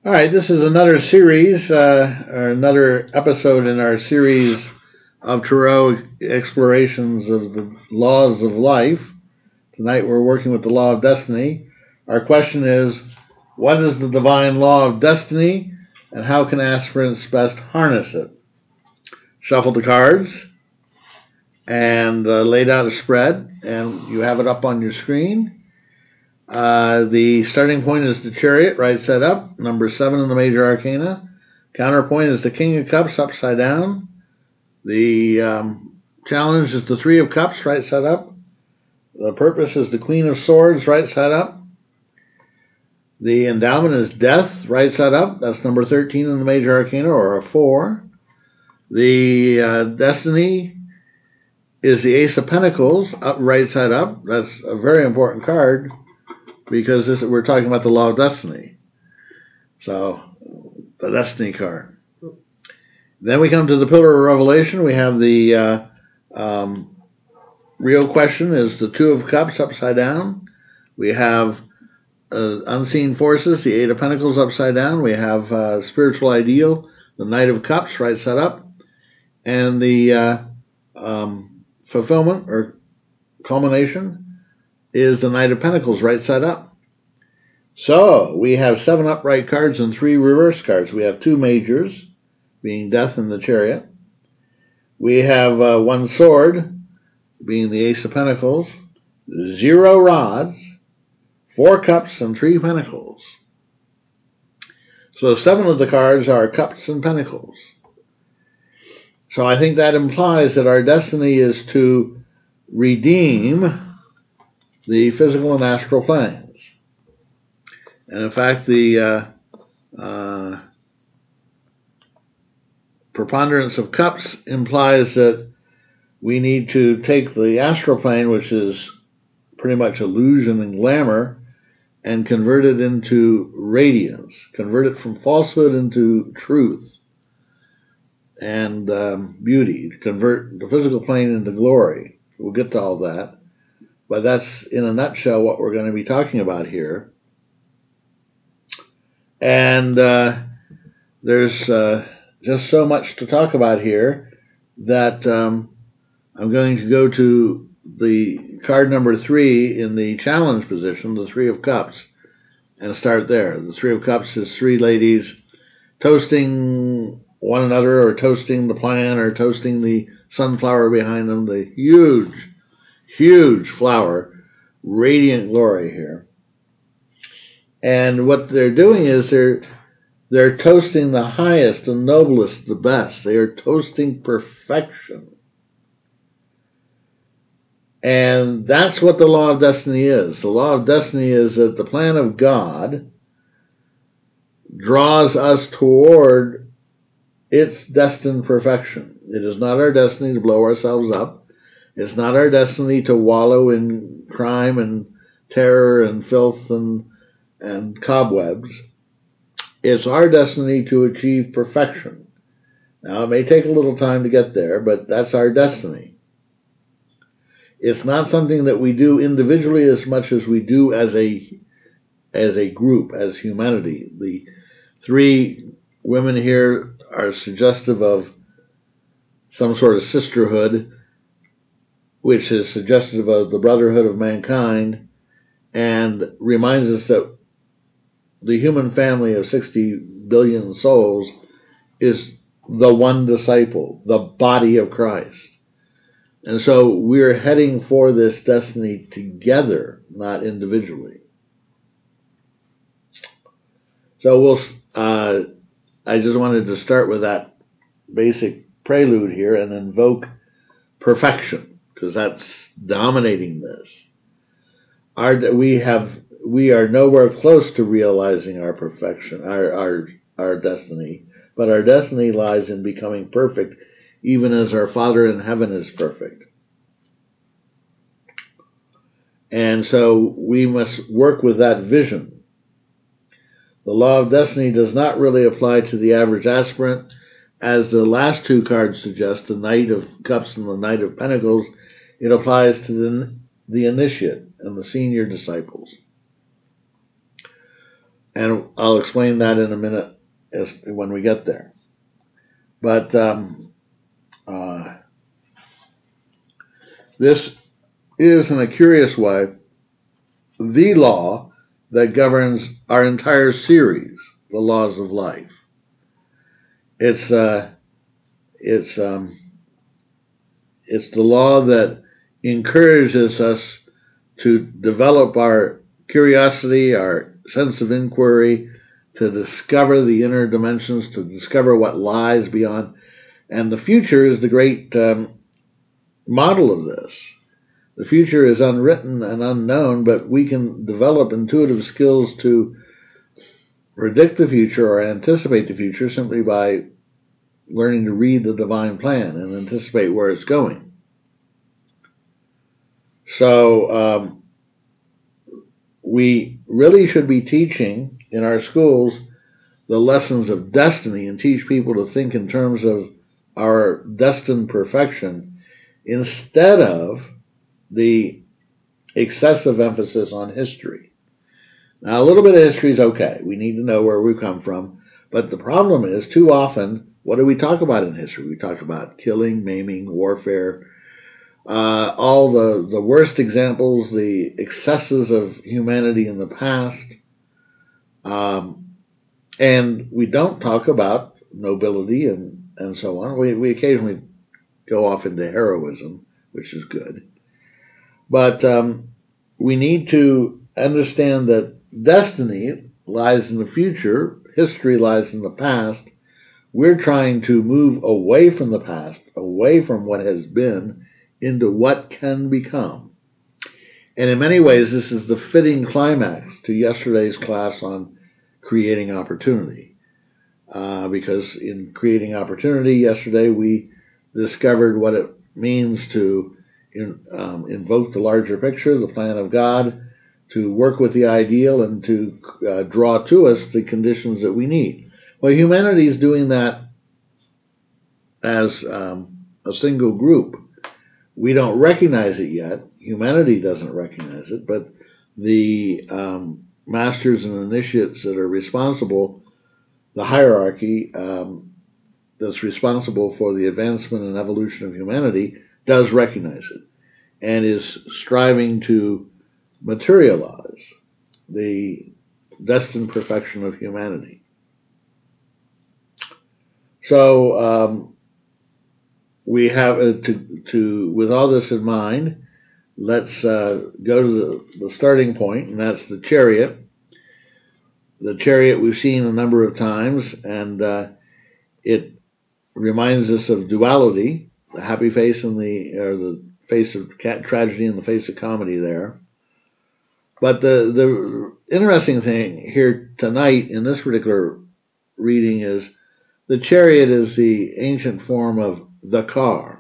All right, this is another series, or another episode in our series of Tarot explorations of the laws of life. Tonight we're working with the law of destiny. Our question is, what is the divine law of destiny, and how can aspirants best harness it? Shuffle the cards and laid out a spread, and you have it up on your screen. The starting point is the Chariot, right side up, number 7 in the Major Arcana. Counterpoint is the King of Cups, upside down. The challenge is the Three of Cups, right side up. The purpose is the Queen of Swords, right side up. The endowment is Death, right side up. That's number 13 in the Major Arcana, or a 4. The destiny is the Ace of Pentacles, up, right side up. That's a very important card, because we're talking about the law of destiny. So, the destiny card. Then we come to the Pillar of Revelation. We have the real question is the Two of Cups upside down. We have unseen forces, the Eight of Pentacles upside down. We have spiritual ideal, the Knight of Cups right side up. And the fulfillment or culmination is the Knight of Pentacles right side up. So we have 7 upright cards and 3 reverse cards. We have 2 majors, being Death and the Chariot. We have 1 sword, being the Ace of Pentacles, 0 rods, 4 cups, and 3 pentacles. So 7 of the cards are cups and pentacles. So I think that implies that our destiny is to redeem the physical and astral planes. And in fact, the preponderance of cups implies that we need to take the astral plane, which is pretty much illusion and glamour, and convert it into radiance, convert it from falsehood into truth and beauty, convert the physical plane into glory. We'll get to all that, but that's in a nutshell what we're going to be talking about here. And there's just so much to talk about here that I'm going to go to the card number 3 in the challenge position, the Three of Cups, and start there. The Three of Cups is 3 ladies toasting one another, or toasting the plan, or toasting the sunflower behind them, the huge, huge flower, radiant glory here. And what they're doing is they're toasting the highest, the noblest, the best. They are toasting perfection. And that's what the law of destiny is. The law of destiny is that the plan of God draws us toward its destined perfection. It is not our destiny to blow ourselves up. It's not our destiny to wallow in crime and terror and filth and cobwebs. It's our destiny to achieve perfection. Now, it may take a little time to get there, but that's our destiny. It's not something that we do individually as much as we do as a group, as humanity. The 3 women here are suggestive of some sort of sisterhood, which is suggestive of the brotherhood of mankind, and reminds us that the human family of 60 billion souls is the one disciple, the body of Christ. And so we're heading for this destiny together, not individually. So I just wanted to start with that basic prelude here and invoke perfection, because that's dominating this. We are nowhere close to realizing our perfection, our destiny, but our destiny lies in becoming perfect, even as our Father in heaven is perfect. And so we must work with that vision. The law of destiny does not really apply to the average aspirant, as the last 2 cards suggest, the Knight of Cups and the Knight of Pentacles. It applies to the initiate and the senior disciples. And I'll explain that in a minute when we get there. But this is, in a curious way, the law that governs our entire series, the laws of life. It's the law that encourages us to develop our curiosity, our sense of inquiry, to discover the inner dimensions, to discover what lies beyond. And the future is the great model of this. The future is unwritten and unknown, but we can develop intuitive skills to predict the future or anticipate the future simply by learning to read the divine plan and anticipate where it's going. So we really should be teaching in our schools the lessons of destiny and teach people to think in terms of our destined perfection instead of the excessive emphasis on history. Now, a little bit of history is okay. We need to know where we come from. But the problem is, too often, what do we talk about in history? We talk about killing, maiming, warfare, all the worst examples, the excesses of humanity in the past. And we don't talk about nobility and so on. We occasionally go off into heroism, which is good. But we need to understand that destiny lies in the future, history lies in the past. We're trying to move away from the past, away from what has been, into what can become. And in many ways, this is the fitting climax to yesterday's class on creating opportunity. Because in creating opportunity yesterday, we discovered what it means to invoke the larger picture, the plan of God, to work with the ideal and to draw to us the conditions that we need. Well, humanity is doing that as a single group. We don't recognize it yet. Humanity doesn't recognize it, but the masters and initiates that are responsible, the hierarchy that's responsible for the advancement and evolution of humanity, does recognize it and is striving to materialize the destined perfection of humanity. So we have with all this in mind, let's go to the starting point, and that's the chariot. The chariot we've seen a number of times, and it reminds us of duality, the happy face and the face of tragedy and the face of comedy there. But the interesting thing here tonight in this particular reading is the chariot is the ancient form of the car.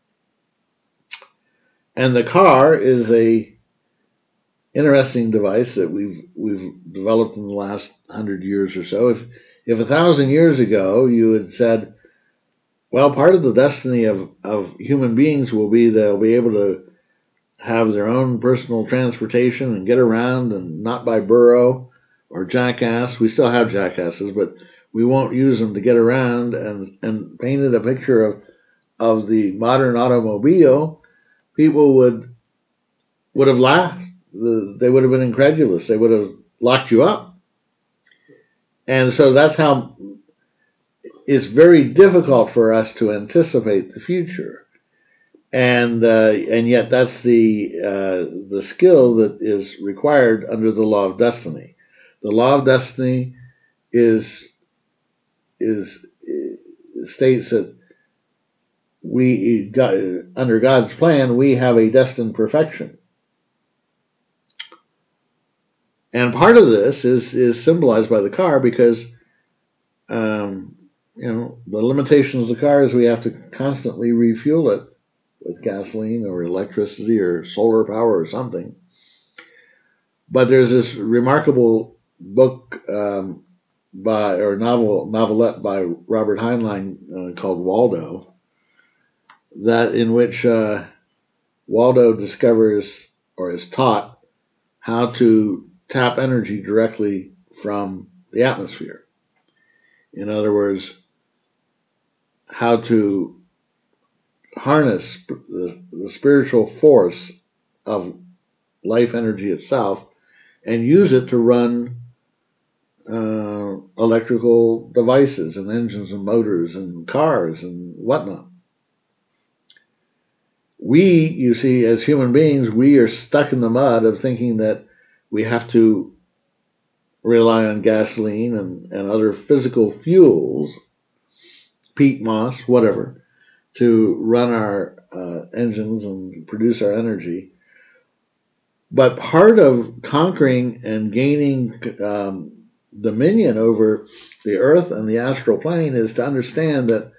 And the car is a interesting device that we've developed in the last 100 years or so. If 1,000 years ago you had said, well, part of the destiny of human beings will be they'll be able to have their own personal transportation and get around and not by burro or jackass. We still have jackasses, but we won't use them to get around, and painted a picture of the modern automobile, people would have laughed. They would have been incredulous. They would have locked you up. And so that's how it's very difficult for us to anticipate the future. And yet that's the skill that is required under the law of destiny. The law of destiny states that under God's plan, we have a destined perfection. And part of this is symbolized by the car because, the limitations of the car is we have to constantly refuel it with gasoline or electricity or solar power or something. But there's this remarkable book novelette by Robert Heinlein called Waldo, in which Waldo discovers or is taught how to tap energy directly from the atmosphere. In other words, how to harness the spiritual force of life energy itself and use it to run electrical devices and engines and motors and cars and whatnot. We, you see, as human beings, we are stuck in the mud of thinking that we have to rely on gasoline and other physical fuels, peat moss, whatever, to run our engines and produce our energy. But part of conquering and gaining dominion over the earth and the astral plane is to understand that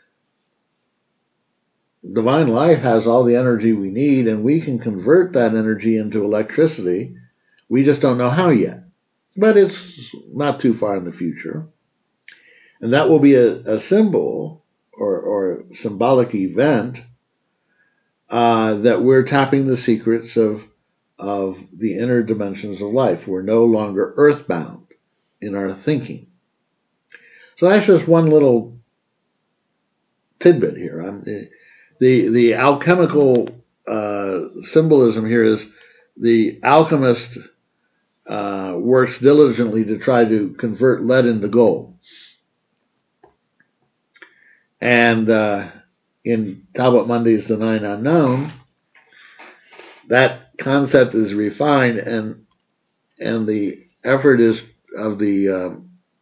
divine life has all the energy we need, and we can convert that energy into electricity. We just don't know how yet, but it's not too far in the future. And that will be a symbol or symbolic event that we're tapping the secrets of the inner dimensions of life. We're no longer earthbound in our thinking. So that's just one little tidbit here. The alchemical symbolism here is the alchemist works diligently to try to convert lead into gold. And in Talbot Munday's The Nine Unknown, that concept is refined, and the effort is of the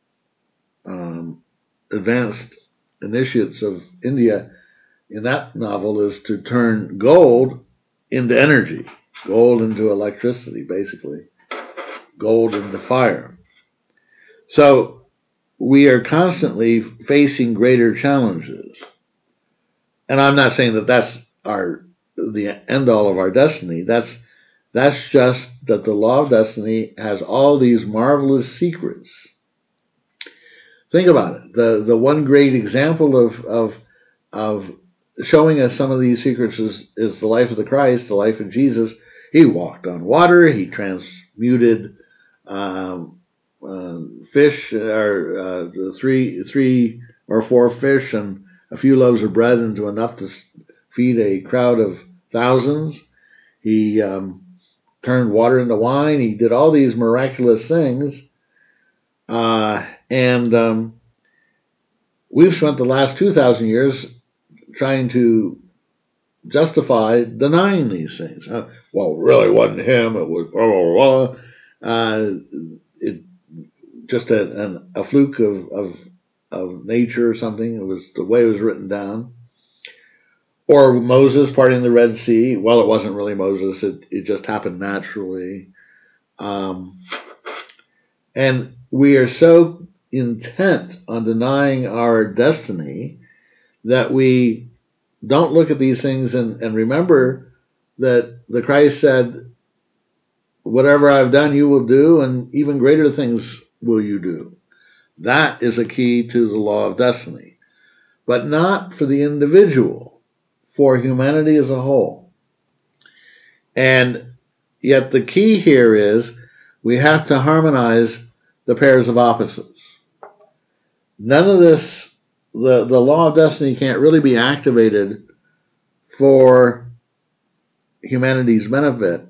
advanced initiates of India in that novel is to turn gold into energy, gold into electricity, basically, gold into fire. So we are constantly facing greater challenges. And I'm not saying that that's the end all of our destiny. That's just that the law of destiny has all these marvelous secrets. Think about it. The one great example of showing us some of these secrets is the life of the Christ, the life of Jesus. He walked on water. He transmuted fish, or three or four fish and a few loaves of bread into enough to feed a crowd of thousands. He turned water into wine. He did all these miraculous things. And we've spent the last 2,000 years trying to justify denying these things. Well, it really wasn't him. It was blah, blah, blah. It just a fluke of nature or something. It was the way it was written down. Or Moses parting the Red Sea. Well, it wasn't really Moses. It just happened naturally. And we are so intent on denying our destiny that we don't look at these things and remember that the Christ said, whatever I've done, you will do, and even greater things will you do. That is a key to the law of destiny, but not for the individual, for humanity as a whole. And yet the key here is we have to harmonize the pairs of opposites. None of this, the law of destiny can't really be activated for humanity's benefit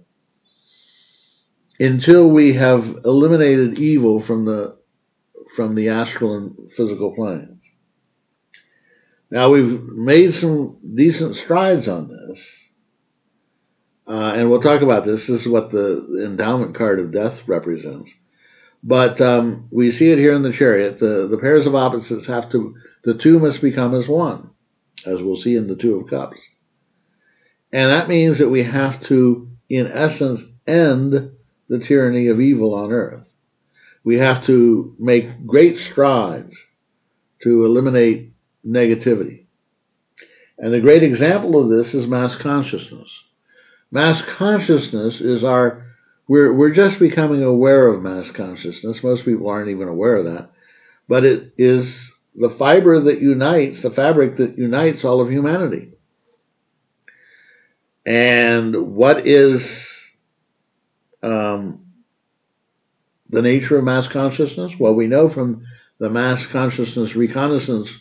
until we have eliminated evil from the astral and physical planes. Now, we've made some decent strides on this, and we'll talk about this. This is what the endowment card of death represents. But we see it here in the chariot. The pairs of opposites the two must become as one, as we'll see in the Two of Cups. And that means that we have to, in essence, end the tyranny of evil on earth. We have to make great strides to eliminate negativity. And the great example of this is mass consciousness. Mass consciousness is we're just becoming aware of mass consciousness. Most people aren't even aware of that. But it is the fiber that unites, the fabric that unites all of humanity. And what is the nature of mass consciousness? Well, we know from the mass consciousness reconnaissance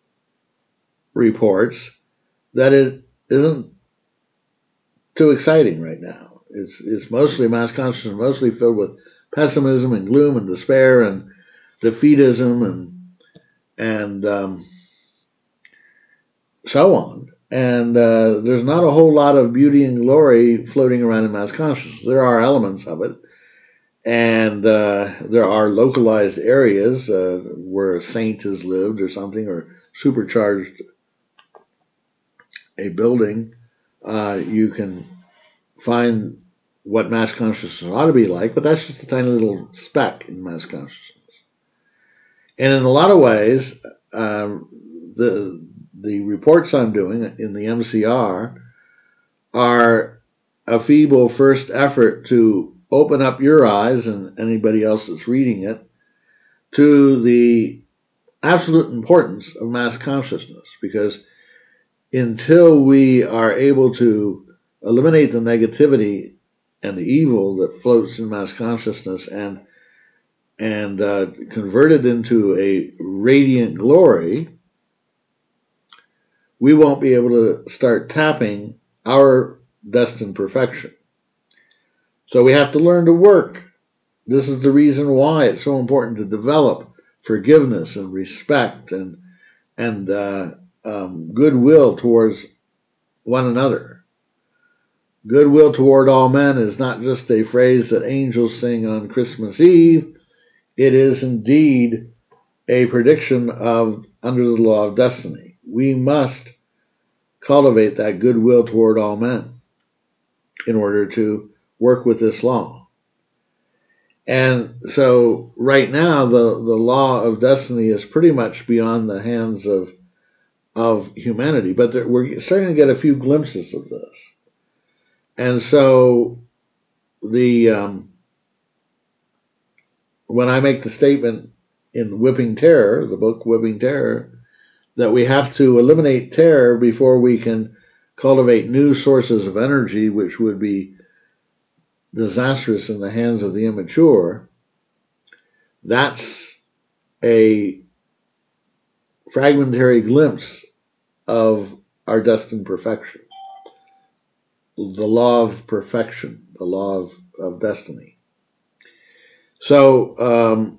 reports that it isn't too exciting right now. It's mostly mass consciousness, mostly filled with pessimism and gloom and despair and defeatism and so on. And there's not a whole lot of beauty and glory floating around in mass consciousness. There are elements of it, and there are localized areas where a saint has lived or something, or supercharged a building. You can find what mass consciousness ought to be like, but that's just a tiny little speck in mass consciousness. And in a lot of ways, the reports I'm doing in the MCR are a feeble first effort to open up your eyes and anybody else that's reading it to the absolute importance of mass consciousness, because until we are able to eliminate the negativity and the evil that floats in mass consciousness and convert it into a radiant glory, we won't be able to start tapping our destined perfection. So we have to learn to work. This is the reason why it's so important to develop forgiveness and respect and goodwill towards one another. Goodwill toward all men is not just a phrase that angels sing on Christmas Eve. It is indeed a prediction of under the law of destiny. We must cultivate that goodwill toward all men in order to work with this law. And so right now the law of destiny is pretty much beyond the hands of humanity, but we're starting to get a few glimpses of this. And so when I make the statement in Whipping Terror, the book Whipping Terror, that we have to eliminate terror before we can cultivate new sources of energy, which would be disastrous in the hands of the immature, that's a fragmentary glimpse of our destined perfection. The law of perfection, the law of destiny. So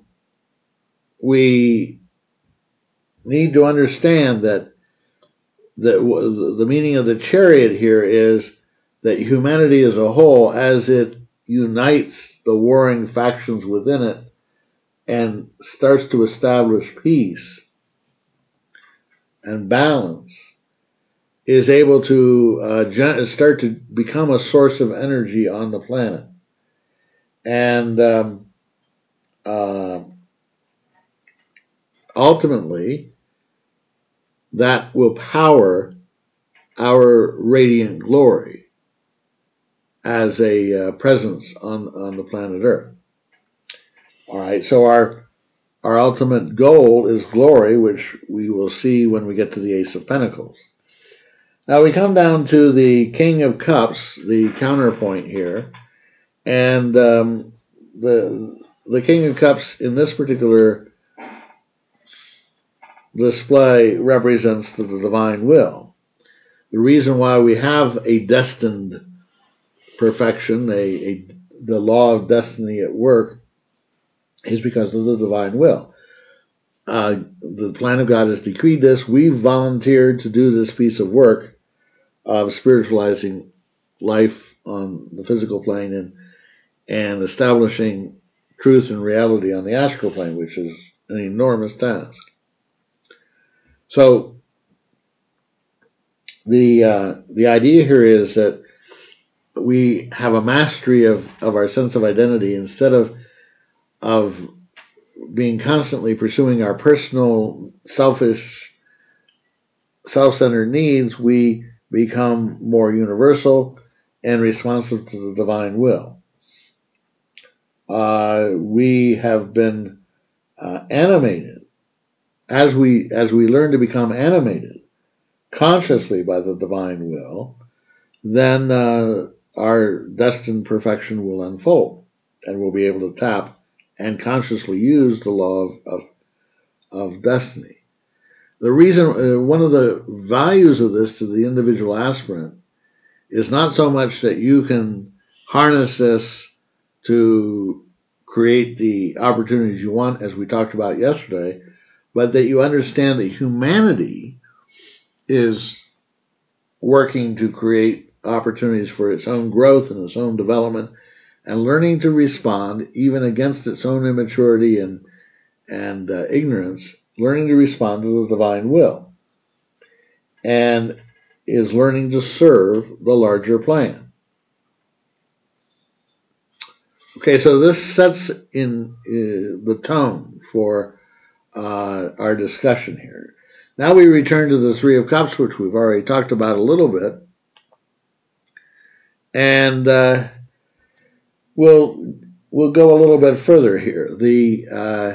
we need to understand that the meaning of the chariot here is that humanity as a whole, as it unites the warring factions within it and starts to establish peace and balance, is able to start to become a source of energy on the planet. And ultimately, that will power our radiant glory as a presence on the planet Earth. All right, so our ultimate goal is glory, which we will see when we get to the Ace of Pentacles. Now we come down to the King of Cups, the counterpoint here, and the King of Cups in this particular display represents the divine will. The reason why we have a destined perfection, the law of destiny at work, is because of the divine will. The plan of God has decreed this. We've volunteered to do this piece of work of spiritualizing life on the physical plane and establishing truth and reality on the astral plane, which is an enormous task. So the idea here is that we have a mastery of our sense of identity instead of being constantly pursuing our personal, selfish, self-centered needs. We become more universal and responsive to the divine will. We have been animated as we learn to become animated consciously by the divine will. Then our destined perfection will unfold, and we'll be able to tap and consciously use the law of destiny. The reason, one of the values of this to the individual aspirant is not so much that you can harness this to create the opportunities you want, as we talked about yesterday, but that you understand that humanity is working to create opportunities for its own growth and its own development, and learning to respond even against its own immaturity and ignorance, learning to respond to the divine will, and is learning to serve the larger plan. Okay, so this sets in the tone for our discussion here. Now we return to the Three of Cups, which we've already talked about a little bit, and we'll go a little bit further here. The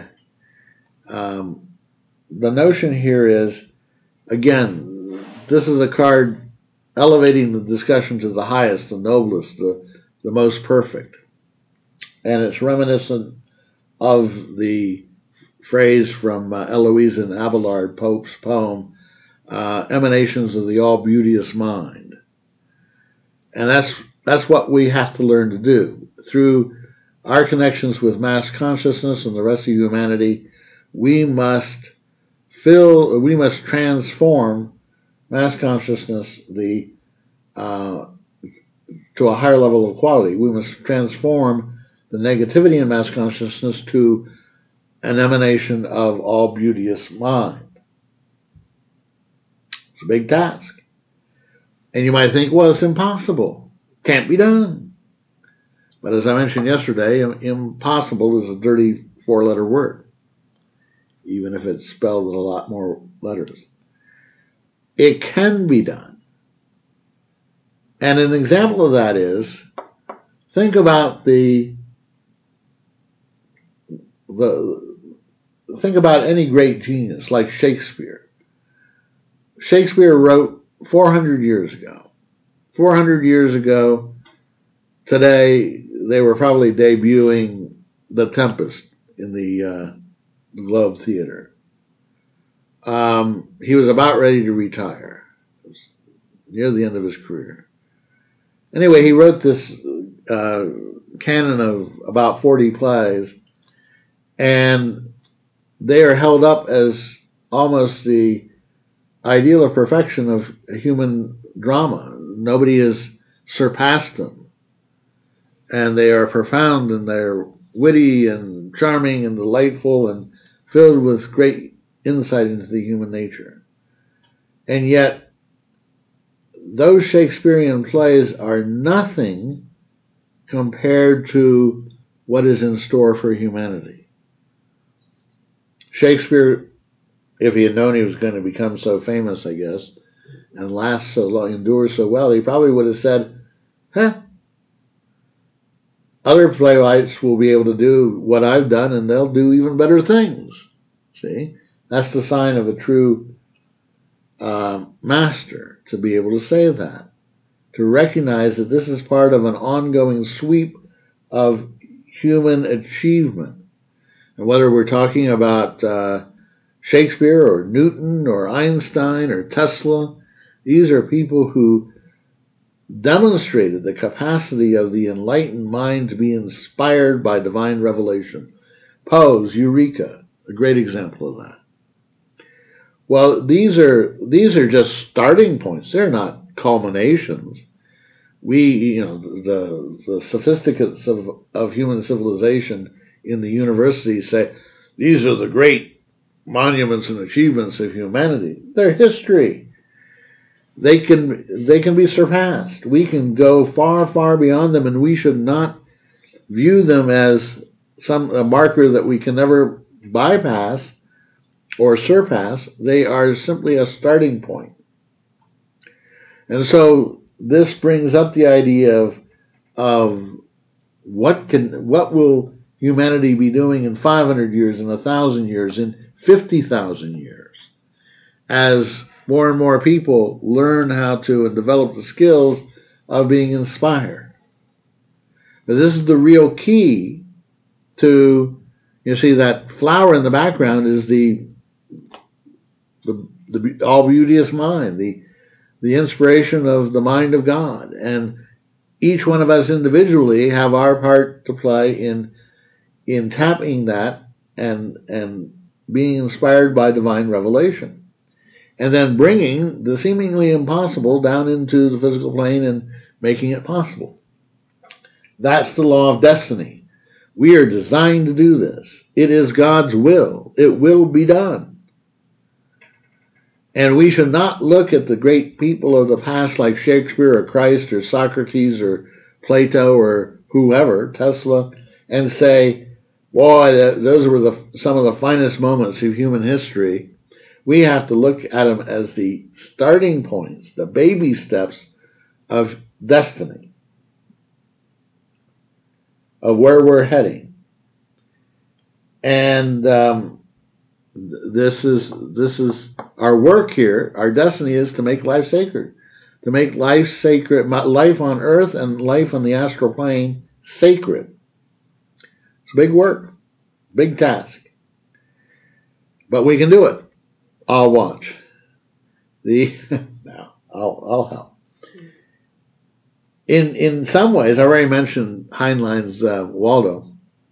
notion here is, again, this is a card elevating the discussion to the highest, the noblest, the most perfect. And it's reminiscent of the phrase from Eloise and Abelard Pope's poem, Emanations of the All-Beauteous Mind. And that's what we have to learn to do. Through our connections with mass consciousness and the rest of humanity, we must transform mass consciousness to a higher level of quality. We must transform the negativity in mass consciousness to an emanation of all beauteous mind. It's a big task. And you might think, well, it's impossible. Can't be done. But as I mentioned yesterday, impossible is a dirty 4-letter word, even if it's spelled with a lot more letters. It can be done. And an example of that is, think about think about any great genius like Shakespeare. Shakespeare wrote 400 years ago. 400 years ago, today, they were probably debuting The Tempest in the Globe Theater. He was about ready to retire. It was near the end of his career. Anyway, he wrote this canon of about 40 plays, and they are held up as almost the ideal of perfection of human drama. Nobody has surpassed them. And they are profound, and they're witty and charming and delightful and filled with great insight into the human nature. And yet, those Shakespearean plays are nothing compared to what is in store for humanity. Shakespeare, if he had known he was going to become so famous, I guess, and last so long, endure so well, he probably would have said, other playwrights will be able to do what I've done, and they'll do even better things. See? That's the sign of a true master, to be able to say that. To recognize that this is part of an ongoing sweep of human achievement. And whether we're talking about Shakespeare or Newton or Einstein or Tesla, these are people who demonstrated the capacity of the enlightened mind to be inspired by divine revelation. Poe's Eureka, a great example of that. Well, these are just starting points. They're not culminations. The sophisticates of human civilization in the universities say these are the great monuments and achievements of humanity. They're history. They can be surpassed. We can go far, far beyond them, and we should not view them as a marker that we can never bypass or surpass. They are simply a starting point. And so this brings up the idea of what will humanity be doing in 500 years, in 1,000 years, in 50,000 years, as more and more people learn how to and develop the skills of being inspired. But this is the real key to You see, that flower in the background is the all beauteous mind, the inspiration of the mind of God. And each one of us individually have our part to play in tapping that and being inspired by divine revelation. And then bringing the seemingly impossible down into the physical plane and making it possible. That's the law of destiny. We are designed to do this. It is God's will. It will be done. And we should not look at the great people of the past like Shakespeare or Christ or Socrates or Plato or whoever, Tesla, and say, boy, those were some of the finest moments of human history. We have to look at them as the starting points, the baby steps of destiny, of where we're heading. And this is our work here. Our destiny is to make life sacred, to make life sacred, life on earth and life on the astral plane sacred. It's big work, big task, but we can do it. I'll watch. Now I'll help. In some ways, I already mentioned Heinlein's Waldo,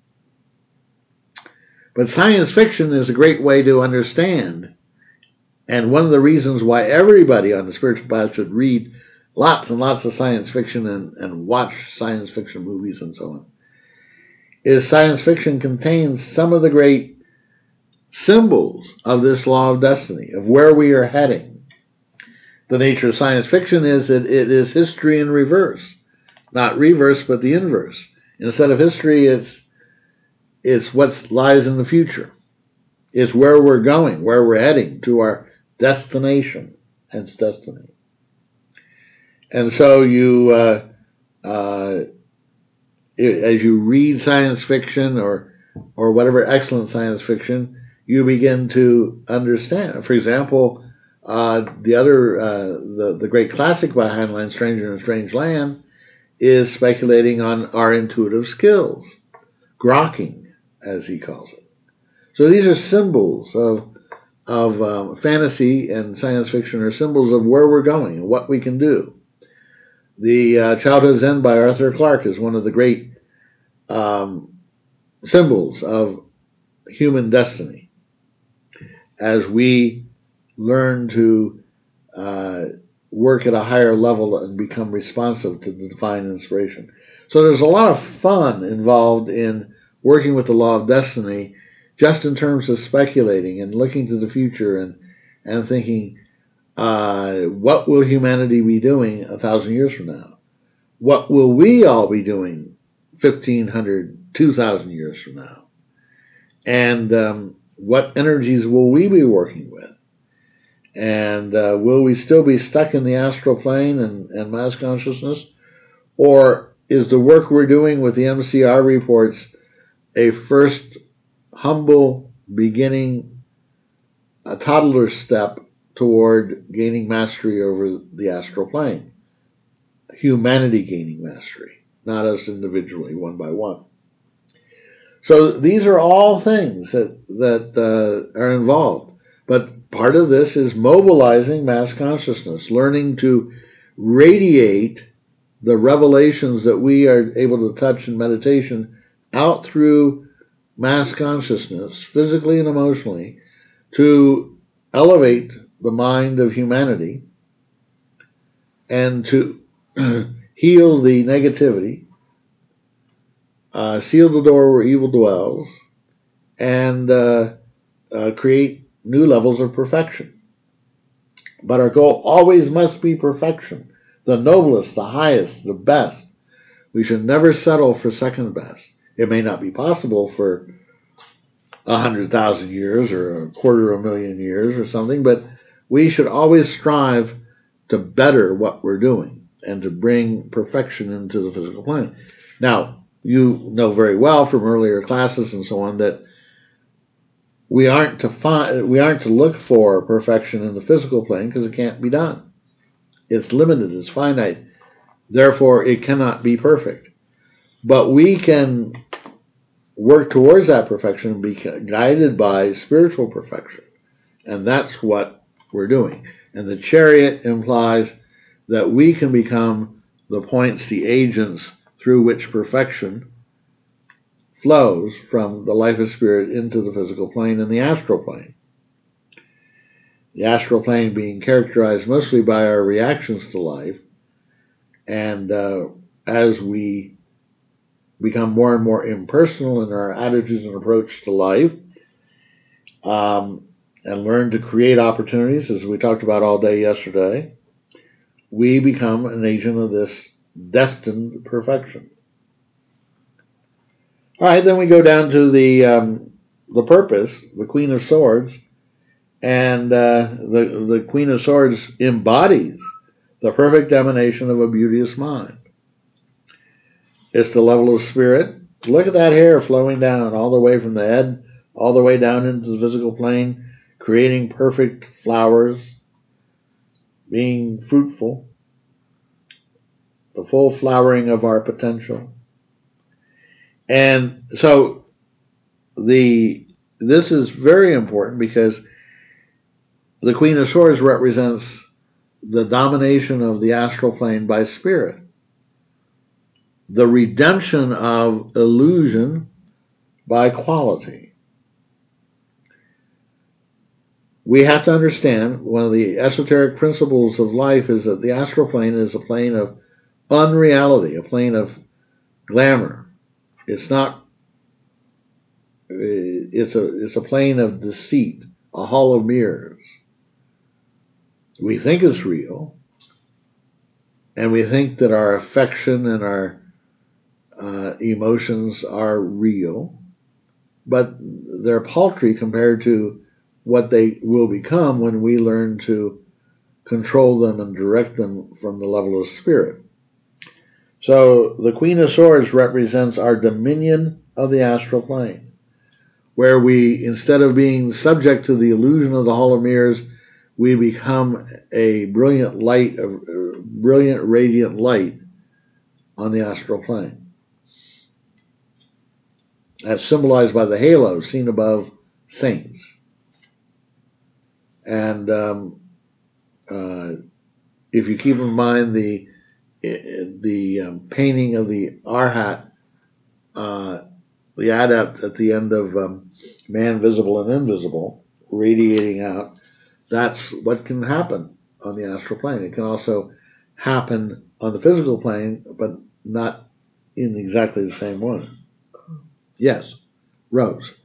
but science fiction is a great way to understand. And one of the reasons why everybody on the spiritual path should read lots and lots of science fiction and watch science fiction movies and so on is science fiction contains some of the great symbols of this law of destiny, of where we are heading. The nature of science fiction is that it is history in reverse. Not reverse, but the inverse. Instead of history, it's what lies in the future. It's where we're going, where we're heading to our destination, hence destiny. And so you, as you read science fiction or whatever excellent science fiction, you begin to understand. For example, the great classic by Heinlein, Stranger in a Strange Land, is speculating on our intuitive skills, grokking, as he calls it. So these are symbols of fantasy and science fiction, are symbols of where we're going and what we can do. The Childhood Zen by Arthur Clarke is one of the great symbols of human destiny as we learn to work at a higher level and become responsive to the divine inspiration. So there's a lot of fun involved in working with the law of destiny, just in terms of speculating and looking to the future and thinking, what will humanity be doing 1,000 years from now? What will we all be doing 1,500, 2,000 years from now? And what energies will we be working with? And will we still be stuck in the astral plane and mass consciousness? Or is the work we're doing with the MCR reports a first humble beginning, a toddler step toward gaining mastery over the astral plane? Humanity gaining mastery, not us individually, one by one. So these are all things that are involved. But part of this is mobilizing mass consciousness, learning to radiate the revelations that we are able to touch in meditation out through mass consciousness, physically and emotionally, to elevate the mind of humanity and to heal the negativity, seal the door where evil dwells, and create new levels of perfection. But our goal always must be perfection, the noblest, the highest, the best. We should never settle for second best. It may not be possible for 100,000 years or 250,000 years or something, but we should always strive to better what we're doing and to bring perfection into the physical plane. Now, you know very well from earlier classes and so on that we aren't to look for perfection in the physical plane because it can't be done. It's limited, it's finite. Therefore, it cannot be perfect. But we can work towards that perfection and be guided by spiritual perfection. And that's what we're doing. And the chariot implies that we can become the points, the agents through which perfection flows from the life of spirit into the physical plane and the astral plane. The astral plane being characterized mostly by our reactions to life. And as we become more and more impersonal in our attitudes and approach to life, and learn to create opportunities, as we talked about all day yesterday, we become an agent of this destined perfection. All right, then we go down to the purpose, the Queen of Swords, and the Queen of Swords embodies the perfect emanation of a beauteous mind. It's the level of spirit. Look at that hair flowing down all the way from the head, all the way down into the physical plane, creating perfect flowers, being fruitful, the full flowering of our potential. And so this is very important because the Queen of Swords represents the domination of the astral plane by spirit, the redemption of illusion by quality. We have to understand one of the esoteric principles of life is that the astral plane is a plane of unreality, a plane of glamour. It's not. It's a plane of deceit, a hall of mirrors. We think it's real, and we think that our affection and our emotions are real, but they're paltry compared to what they will become when we learn to control them and direct them from the level of spirit. So the Queen of Swords represents our dominion of the astral plane, where we, instead of being subject to the illusion of the hall of mirrors, we become a brilliant light, a brilliant radiant light on the astral plane. That's symbolized by the halo seen above saints. And if you keep in mind the painting of the Arhat, the adept at the end of Man Visible and Invisible, radiating out, that's what can happen on the astral plane. It can also happen on the physical plane, but not in exactly the same way. Yes, Rose.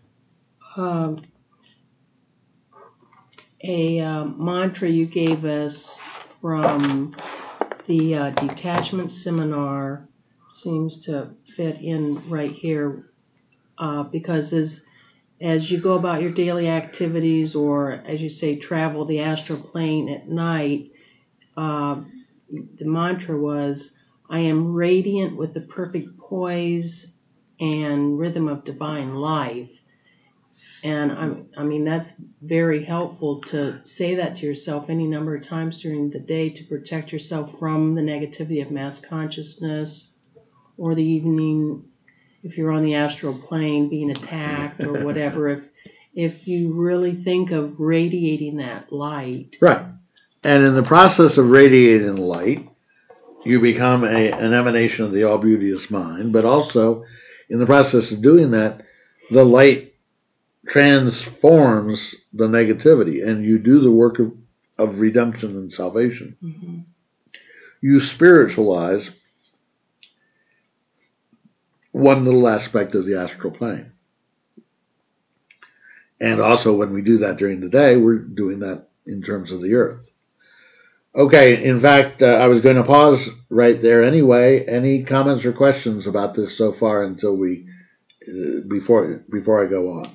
A mantra you gave us from the detachment seminar seems to fit in right here because as you go about your daily activities, or as you say, travel the astral plane at night, the mantra was, I am radiant with the perfect poise and rhythm of divine life. And I mean, that's very helpful to say that to yourself any number of times during the day to protect yourself from the negativity of mass consciousness, or the evening, if you're on the astral plane being attacked or whatever, if you really think of radiating that light. Right. And in the process of radiating light, you become an emanation of the all beauteous mind, but also in the process of doing that, the light transforms the negativity, and you do the work of redemption and salvation. Mm-hmm. You spiritualize one little aspect of the astral plane. And also, when we do that during the day, we're doing that in terms of the earth. Okay, in fact, I was going to pause right there anyway. Any comments or questions about this so far until before I go on?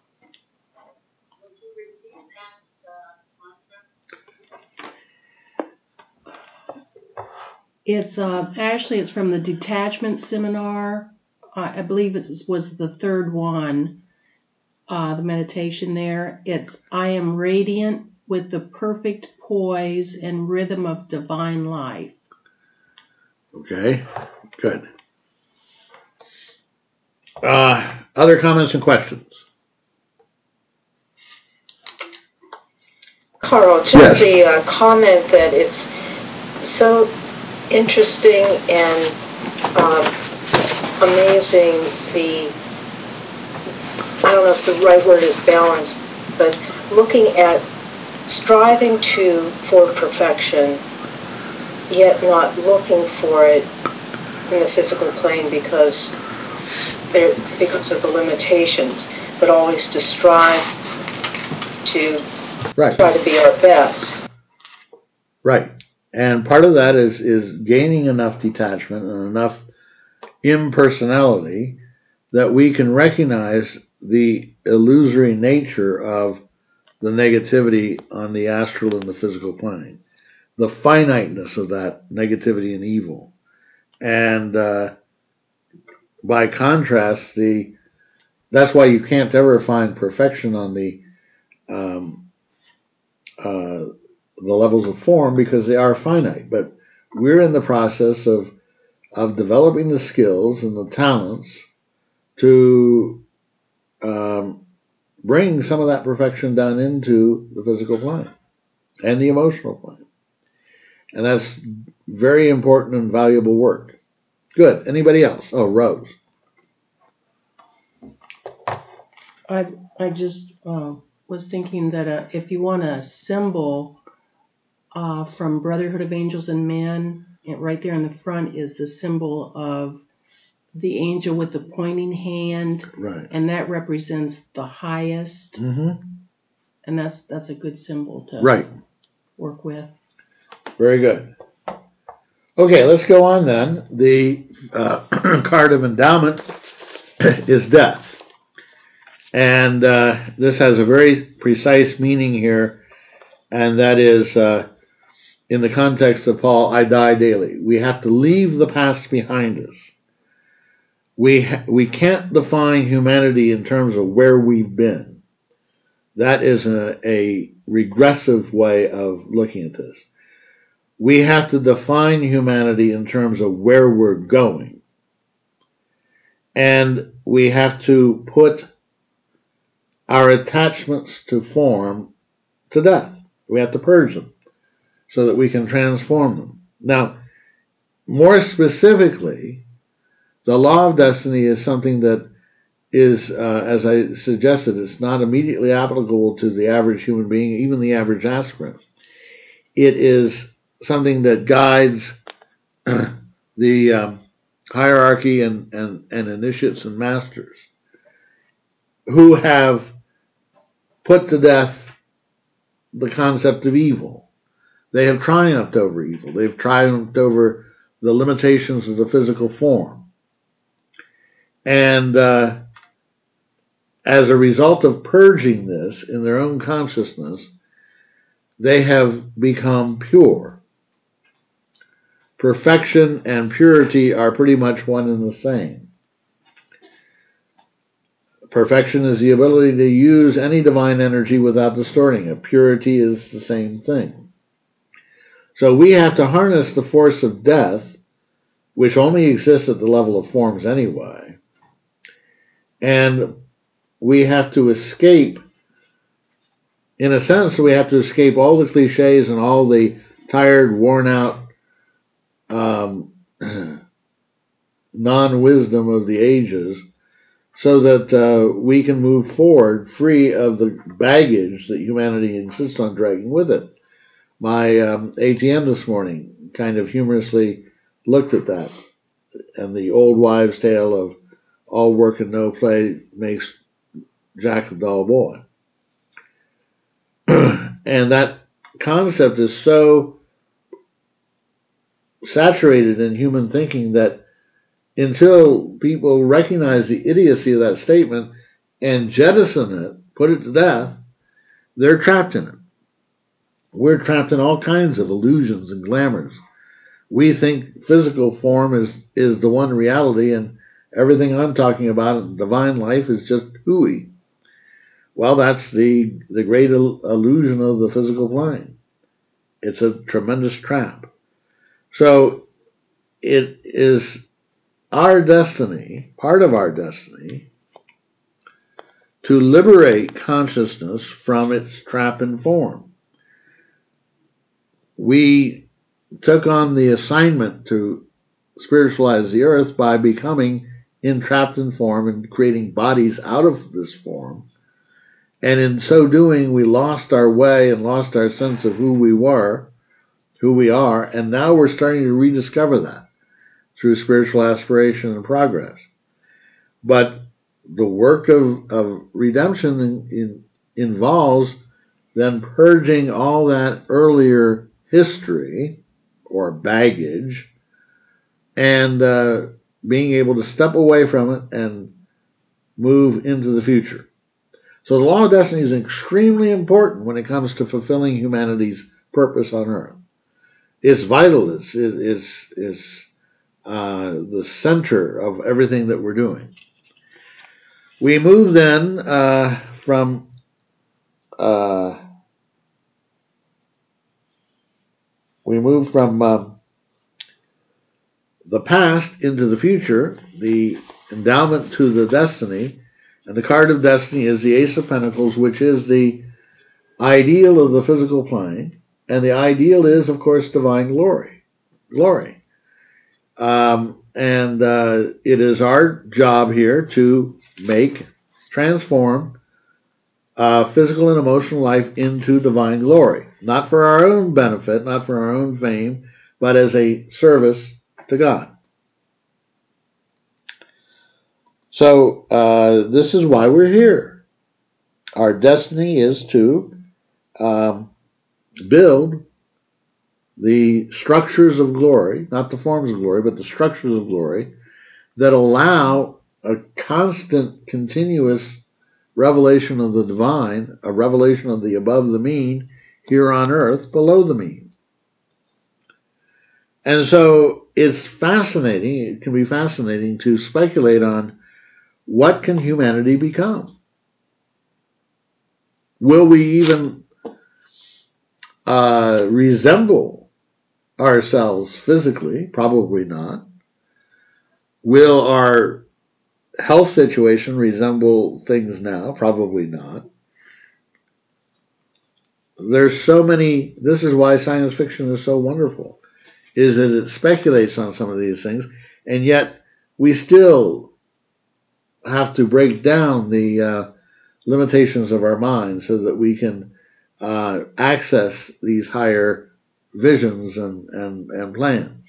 It's actually it's from the detachment seminar. I believe it was the third one. The meditation there. It's I am radiant with the perfect poise and rhythm of divine life. Okay, good. Other comments and questions? Carl, just the comment that it's so interesting and amazing, I don't know if the right word is balance, but looking at striving for perfection, yet not looking for it in the physical plane because of the limitations, but always to strive to try to be our best. Right. And part of that is gaining enough detachment and enough impersonality that we can recognize the illusory nature of the negativity on the astral and the physical plane, the finiteness of that negativity and evil. And by contrast, that's why you can't ever find perfection on the levels of form, because they are finite. But we're in the process of developing the skills and the talents to bring some of that perfection down into the physical plane and the emotional plane. And that's very important and valuable work. Good. Anybody else? Oh, Rose. I just was thinking that if you want a symbol from Brotherhood of Angels and Man, right there in the front is the symbol of the angel with the pointing hand, right? And that represents the highest, and that's a good symbol to work with. Very good. Okay, let's go on then. The card of endowment is death, and this has a very precise meaning here, and that is in the context of Paul, I die daily. We have to leave the past behind us. We can't define humanity in terms of where we've been. That is a regressive way of looking at this. We have to define humanity in terms of where we're going. And we have to put our attachments to form to death. We have to purge them so that we can transform them. Now, more specifically, the law of destiny is something that is, as I suggested, it's not immediately applicable to the average human being, even the average aspirant. It is something that guides the hierarchy and initiates and masters who have put to death the concept of evil. They have triumphed over evil. They've triumphed over the limitations of the physical form. And as a result of purging this in their own consciousness, they have become pure. Perfection and purity are pretty much one and the same. Perfection is the ability to use any divine energy without distorting it. Purity is the same thing. So we have to harness the force of death, which only exists at the level of forms anyway, and we have to escape, in a sense, we have to escape all the cliches and all the tired, worn out non-wisdom of the ages, so that we can move forward free of the baggage that humanity insists on dragging with it. My ATM this morning kind of humorously looked at that, and the old wives' tale of all work and no play makes Jack a dull boy. And that concept is so saturated in human thinking that until people recognize the idiocy of that statement and jettison it, put it to death, they're trapped in it. We're trapped in all kinds of illusions and glamours. We think physical form is the one reality, and everything I'm talking about in divine life is just hooey. Well, that's the great illusion of the physical plane. It's a tremendous trap. So it is our destiny, part of our destiny, to liberate consciousness from its trap in form. We took on the assignment to spiritualize the earth by becoming entrapped in form and creating bodies out of this form. And in so doing, we lost our way and lost our sense of who we were, who we are, and now we're starting to rediscover that through spiritual aspiration and progress. But the work of redemption involves then purging all that earlier history or baggage and being able to step away from it and move into the future. So the law of destiny is extremely important when it comes to fulfilling humanity's purpose on earth. It's vital. It's the center of everything that we're doing. We move then from the past into the future, the endowment to the destiny, and the card of destiny is the Ace of Pentacles, which is the ideal of the physical plane, and the ideal is, of course, divine glory. And it is our job here to transform physical and emotional life into divine glory, not for our own benefit, not for our own fame, but as a service to God. So this is why we're here. Our destiny is to build the structures of glory, not the forms of glory, but the structures of glory that allow a constant, continuous revelation of the divine, a revelation of the above the mean here on earth, below the mean. And so it's fascinating, it can be fascinating to speculate on what can humanity become. Will we even resemble ourselves physically? Probably not. Will our health situation resemble things now? Probably not. There's so many, this is why science fiction is so wonderful, is that it speculates on some of these things, and yet we still have to break down the limitations of our minds so that we can access these higher visions and plans.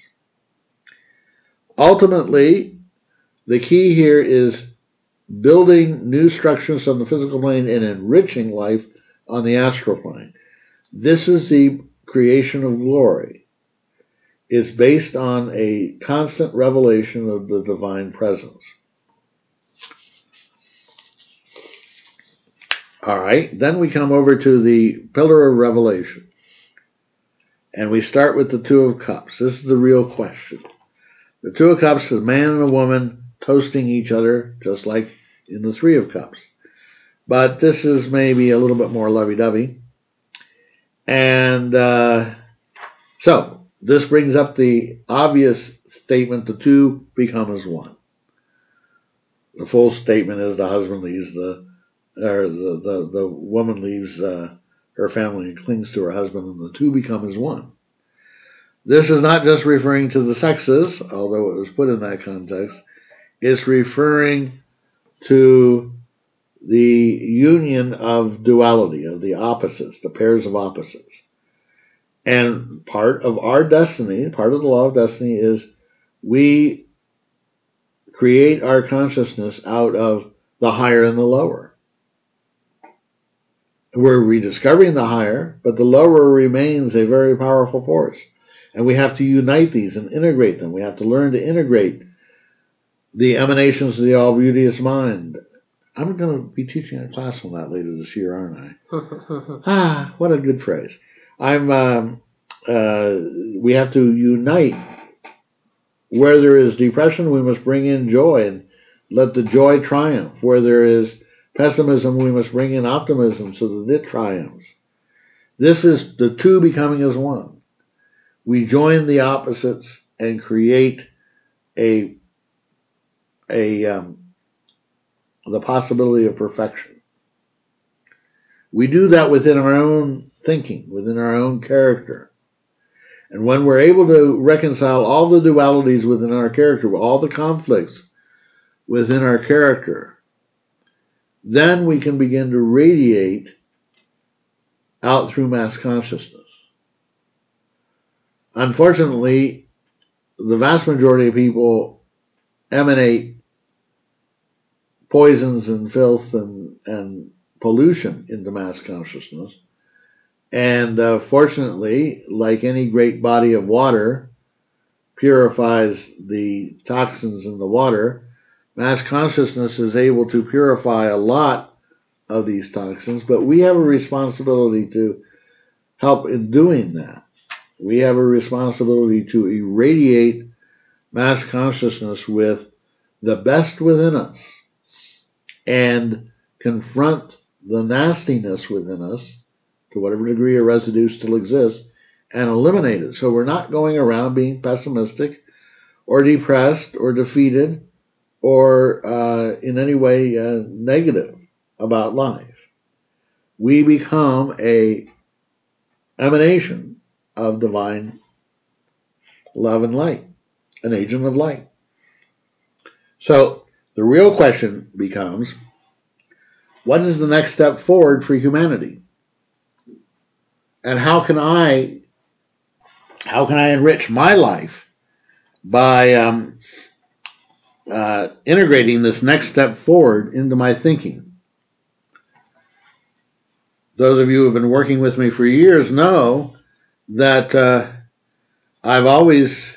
Ultimately, the key here is building new structures on the physical plane and enriching life on the astral plane. This is the creation of glory. It's based on a constant revelation of the divine presence. All right, then we come over to the pillar of revelation. And we start with the Two of Cups. This is the real question. The Two of Cups is a man and a woman toasting each other, just like in the Three of Cups. But this is maybe a little bit more lovey-dovey. And so this brings up the obvious statement, the two become as one. The full statement is the husband leaves the woman leaves her family and clings to her husband, and the two become as one. This is not just referring to the sexes, although it was put in that context. It's referring to the union of duality, of the opposites, the pairs of opposites. And part of our destiny, part of the law of destiny, is we create our consciousness out of the higher and the lower. We're rediscovering the higher, but the lower remains a very powerful force. And we have to unite these and integrate them. We have to learn to integrate the emanations of the all-beauteous mind. I'm going to be teaching a class on that later this year, aren't I? What a good phrase. We have to unite. Where there is depression, we must bring in joy and let the joy triumph. Where there is pessimism, we must bring in optimism so that it triumphs. This is the two becoming as one. We join the opposites and create a the possibility of perfection. We do that within our own thinking, within our own character. And when we're able to reconcile all the dualities within our character, all the conflicts within our character, then we can begin to radiate out through mass consciousness. Unfortunately, the vast majority of people emanate poisons and filth and pollution into mass consciousness. And fortunately, like any great body of water purifies the toxins in the water, mass consciousness is able to purify a lot of these toxins, but we have a responsibility to help in doing that. We have a responsibility to irradiate mass consciousness with the best within us and confront the nastiness within us, to whatever degree a residue still exists, and eliminate it. So we're not going around being pessimistic or depressed or defeated or in any way negative about life. We become a emanation of divine love and light, an agent of light. So the real question becomes, what is the next step forward for humanity? And how can I enrich my life by integrating this next step forward into my thinking? Those of you who have been working with me for years know that I've always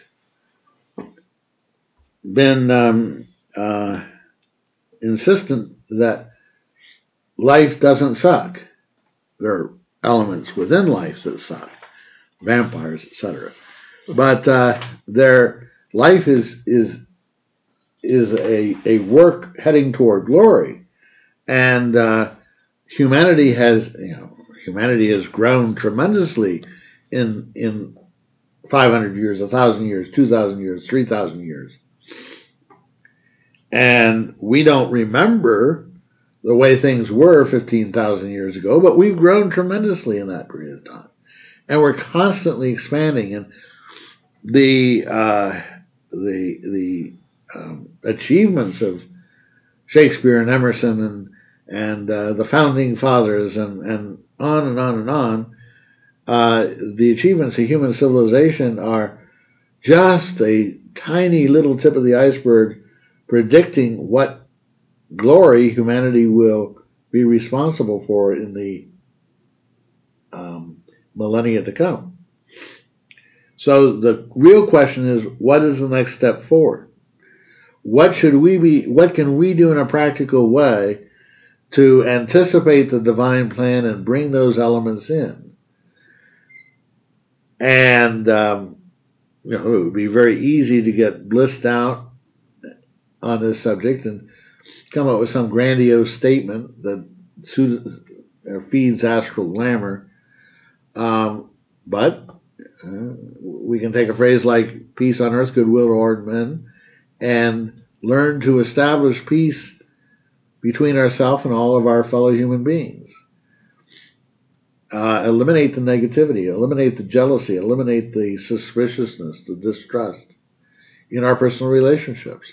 been insistent that life doesn't suck. There are elements within life that suck, vampires, etc. But their life is a work heading toward glory, and humanity has grown tremendously in 500 years, 1,000 years, 2,000 years, 3,000 years, and we don't remember the way things were 15,000 years ago, but we've grown tremendously in that period of time, and we're constantly expanding. And the achievements of Shakespeare and Emerson and the founding fathers and on and on and on, the achievements of human civilization are just a tiny little tip of the iceberg, predicting what glory humanity will be responsible for in the millennia to come. So the real question is, what is the next step forward? What can we do in a practical way to anticipate the divine plan and bring those elements in? And it would be very easy to get blissed out on this subject and come up with some grandiose statement that feeds astral glamour. But we can take a phrase like peace on earth, goodwill toward men, and learn to establish peace between ourselves and all of our fellow human beings. Eliminate the negativity, eliminate the jealousy, eliminate the suspiciousness, the distrust in our personal relationships.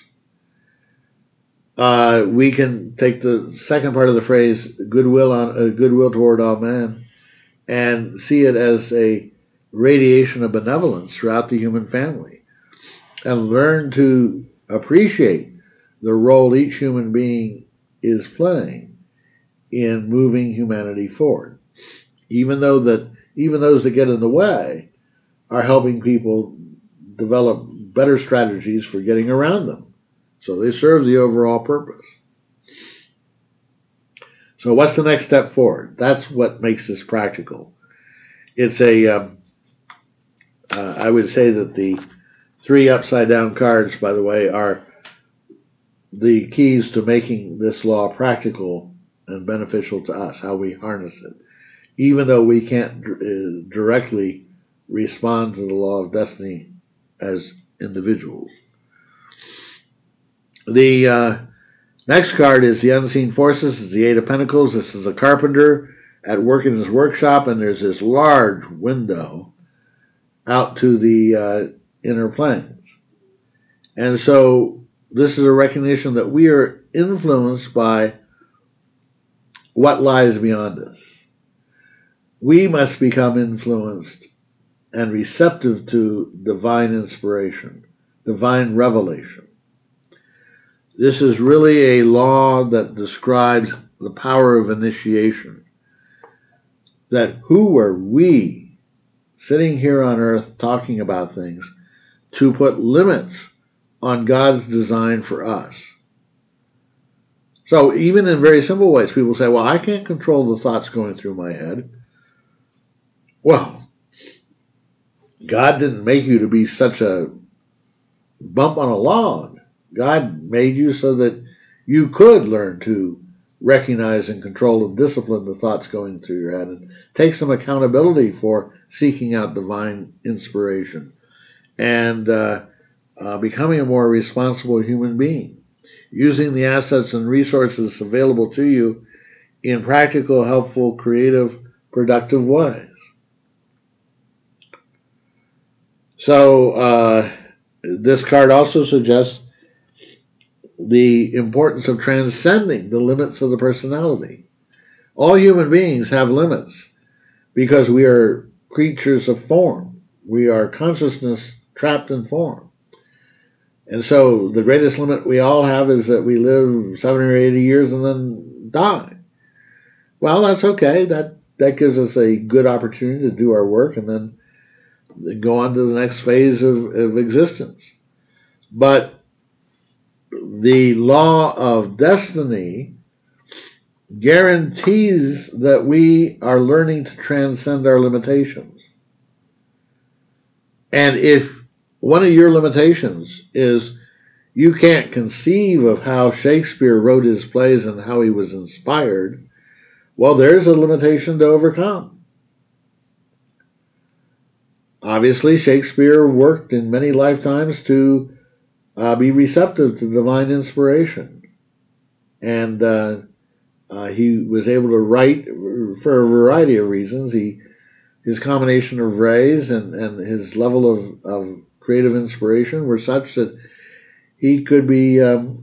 We can take the second part of the phrase, goodwill toward all men, and see it as a radiation of benevolence throughout the human family, and learn to appreciate the role each human being is playing in moving humanity forward. Even those that get in the way are helping people develop better strategies for getting around them. So they serve the overall purpose. So what's the next step forward? That's what makes this practical. It's I would say that the 3 upside down cards, by the way, are the keys to making this law practical and beneficial to us, how we harness it. Even though we can't directly respond to the law of destiny as individuals. The next card is the Unseen Forces. It's the Eight of Pentacles. This is a carpenter at work in his workshop, and there's this large window out to the inner planes. And so this is a recognition that we are influenced by what lies beyond us. We must become influenced and receptive to divine inspiration, divine revelation. This is really a law that describes the power of initiation. That who are we sitting here on earth talking about things to put limits on God's design for us? So even in very simple ways, people say, well, I can't control the thoughts going through my head. Well, God didn't make you to be such a bump on a log. God made you so that you could learn to recognize and control and discipline the thoughts going through your head and take some accountability for seeking out divine inspiration and becoming a more responsible human being, using the assets and resources available to you in practical, helpful, creative, productive ways. So this card also suggests the importance of transcending the limits of the personality. All human beings have limits because we are creatures of form. We are consciousness trapped in form. And so the greatest limit we all have is that we live 70 or 80 years and then die. Well, that's okay. That gives us a good opportunity to do our work and then go on to the next phase of existence. But the law of destiny guarantees that we are learning to transcend our limitations. And if one of your limitations is you can't conceive of how Shakespeare wrote his plays and how he was inspired, well, there's a limitation to overcome. Obviously, Shakespeare worked in many lifetimes to be receptive to divine inspiration. And he was able to write for a variety of reasons. His combination of rays and his level of creative inspiration were such that he could be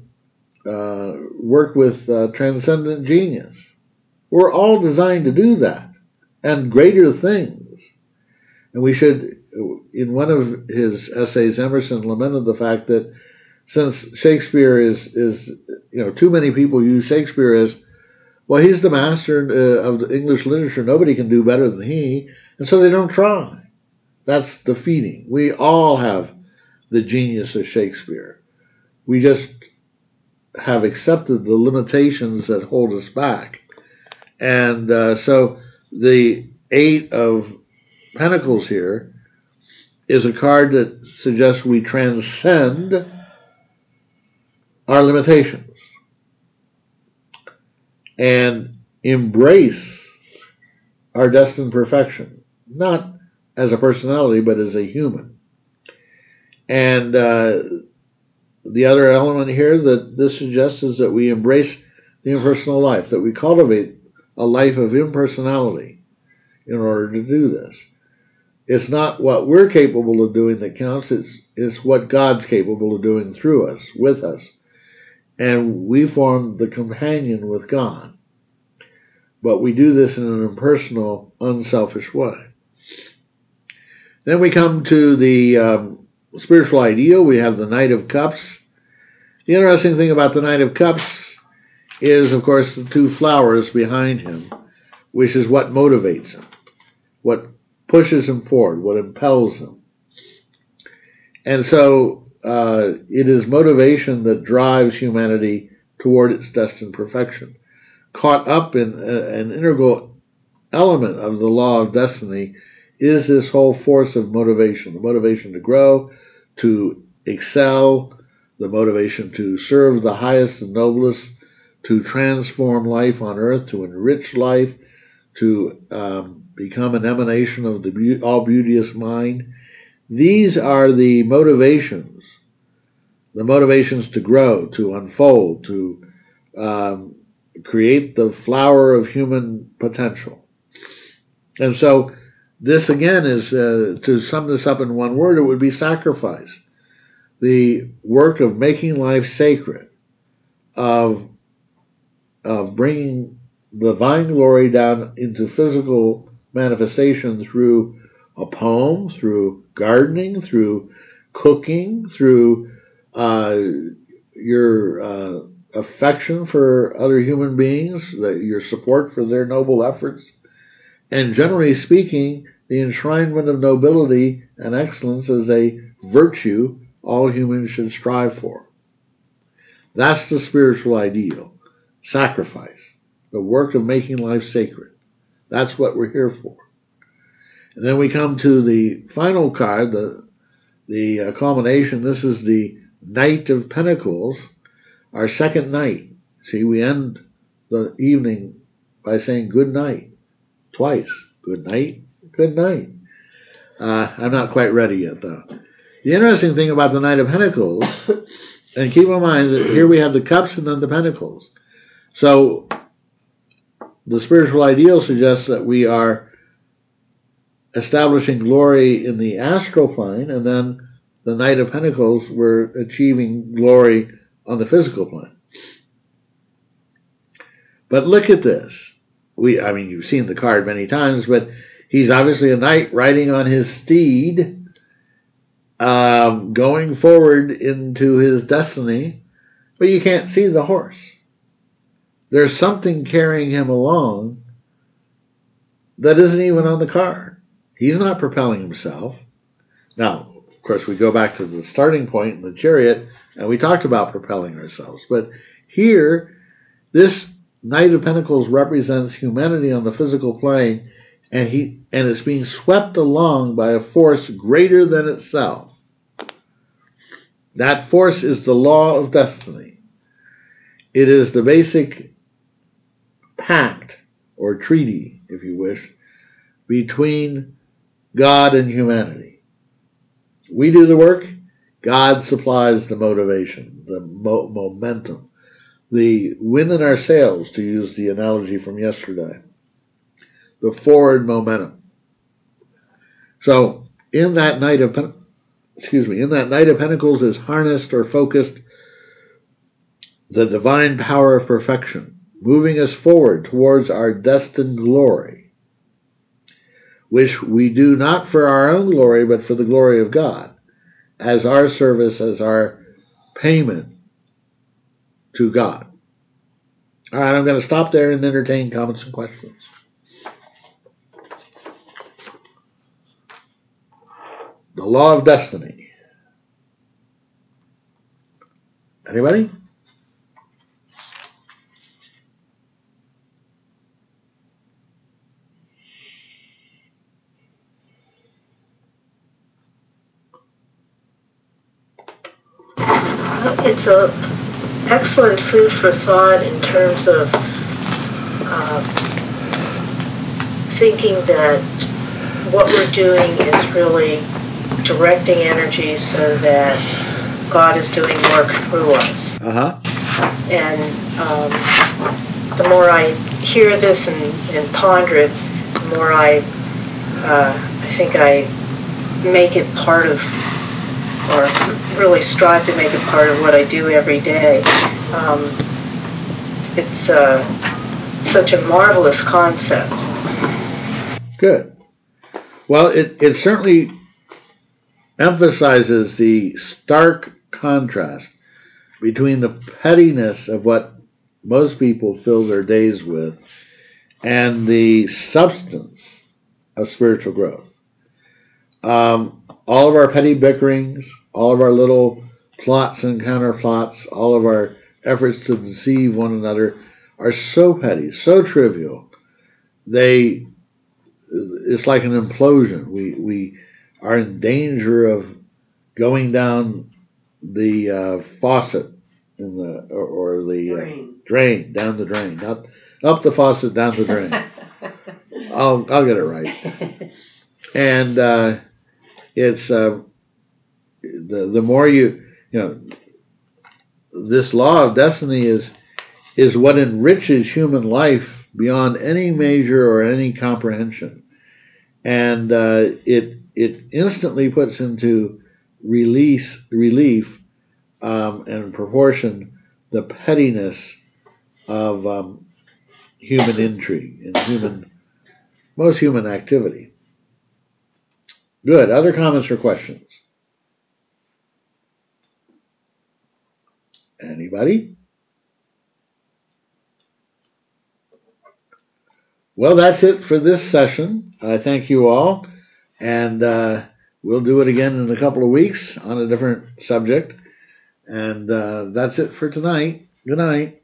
work with transcendent genius. We're all designed to do that and greater things. And we should, in one of his essays, Emerson lamented the fact that since Shakespeare is too many people use Shakespeare as, well, he's the master of the English literature. Nobody can do better than he. And so they don't try. That's defeating. We all have the genius of Shakespeare. We just have accepted the limitations that hold us back. And so the Eight of Pentacles here is a card that suggests we transcend our limitations and embrace our destined perfection, not as a personality, but as a human. And the other element here that this suggests is that we embrace the impersonal life, that we cultivate a life of impersonality in order to do this. It's not what we're capable of doing that counts, it's what God's capable of doing through us, with us. And we form the companion with God. But we do this in an impersonal, unselfish way. Then we come to the spiritual ideal. We have the Knight of Cups. The interesting thing about the Knight of Cups is, of course, the two flowers behind him, which is what motivates him, what pushes him forward, what impels him. And so it is motivation that drives humanity toward its destined perfection. Caught up in an integral element of the law of destiny is this whole force of motivation, the motivation to grow, to excel, the motivation to serve the highest and noblest, to transform life on earth, to enrich life, to become an emanation of the all-beauteous mind. These are the motivations the motivations to grow, to unfold, to create the flower of human potential. And so this again is, to sum this up in one word, it would be sacrifice. The work of making life sacred, of bringing divine glory down into physical manifestation through a poem, through gardening, through cooking, through your affection for other human beings, your support for their noble efforts, and generally speaking, the enshrinement of nobility and excellence as a virtue all humans should strive for. That's the spiritual ideal. Sacrifice. The work of making life sacred. That's what we're here for. And then we come to the final card, the culmination. This is the Knight of Pentacles, our second night. See, we end the evening by saying good night twice. Good night, good night. I'm not quite ready yet, though. The interesting thing about the Knight of Pentacles, and keep in mind that here we have the cups and then the pentacles. So the spiritual ideal suggests that we are establishing glory in the astral plane, and then the Knight of Pentacles, we're achieving glory on the physical plane. But look at this. You've seen the card many times, but he's obviously a knight riding on his steed, going forward into his destiny, but you can't see the horse. There's something carrying him along that isn't even on the card. He's not propelling himself. Now, of course, we go back to the starting point in the Chariot, and we talked about propelling ourselves. But here, this Knight of Pentacles represents humanity on the physical plane, and it's being swept along by a force greater than itself. That force is the law of destiny. It is the basic pact, or treaty, if you wish, between God and humanity. We do the work, God supplies the motivation, the momentum, the wind in our sails, to use the analogy from yesterday, the forward momentum. So in that Knight of Pentacles is harnessed or focused the divine power of perfection, moving us forward towards our destined glory, which we do not for our own glory, but for the glory of God, as our service, as our payment to God. All right, I'm going to stop there and entertain comments and questions. The law of destiny. Anybody? It's a excellent food for thought in terms of thinking that what we're doing is really directing energy so that God is doing work through us. And the more I hear this and ponder it, the more I think I make it part of, or really strive to make it part of what I do every day. It's such a marvelous concept. Good. Well, it certainly emphasizes the stark contrast between the pettiness of what most people fill their days with and the substance of spiritual growth. All of our petty bickerings, all of our little plots and counterplots, all of our efforts to deceive one another are so petty, so trivial. It's like an implosion. We are in danger of going down the faucet in the drain, down the drain, not up the faucet, down the drain. I'll get it right. And it's the more you this law of destiny is what enriches human life beyond any measure or any comprehension, and it instantly puts into relief and proportion the pettiness of human intrigue and most human activity. Good. Other comments or questions? Anybody? Well, that's it for this session. I thank you all, and we'll do it again in a couple of weeks on a different subject. And that's it for tonight. Good night.